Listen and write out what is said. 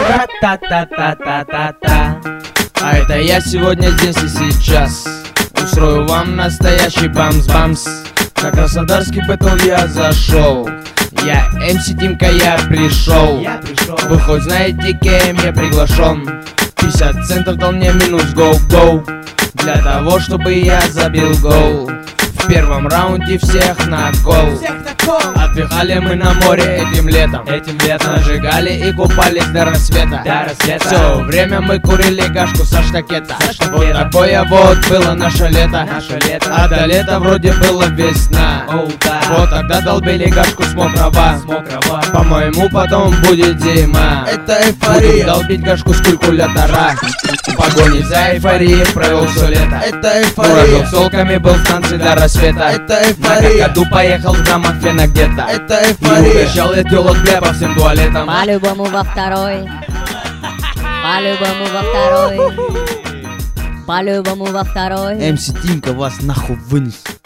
Ра-та-та-та-та-та-та. А это я сегодня здесь и сейчас устрою вам настоящий бамс-бамс. На Краснодарский бэтл я зашел. Я МС Тимка, я пришел. Вы хоть знаете, кем я приглашен? 50 центов дал мне минус гоу-гоу для того, чтобы я забил гол. В первом раунде всех на кол. Отдыхали мы на море этим летом. Зажигали и купались до рассвета. Все время мы курили гашку со штакета. Вот такое вот было наше лето. А до лета вроде было весна. Вот тогда долбили гашку с мокрого. По-моему, потом будет зима. Это эйфория. Буду долбить гашку с калькулятора. В погоне за эйфорией провел все лето. Это Уровел эйфория. с толками, был в танце до рассвета. Это На эйфория. какаду поехал в граммах фена где-то. Это И эйфория. угощал я телок бля по всем туалетам. По-любому во второй. По-любому во второй. По-любому во второй. МС Тимка вас нахуй вынес.